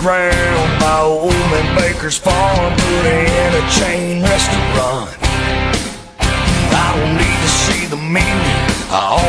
ground by old man Baker's farm, put in a chain restaurant. I don't need to see the menu, I